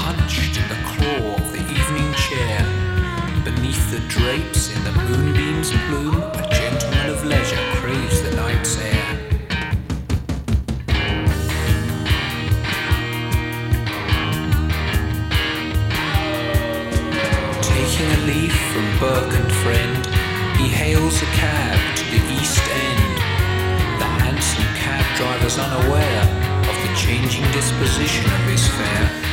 hunched in the claw of the evening chair. Beneath the drapes in the moonbeam's plume, a gentleman of leisure craves the night's air. Taking a leaf from Burke and Friend, he hails a cab to the East End. The handsome cab driver's unaware of the changing disposition of his fare.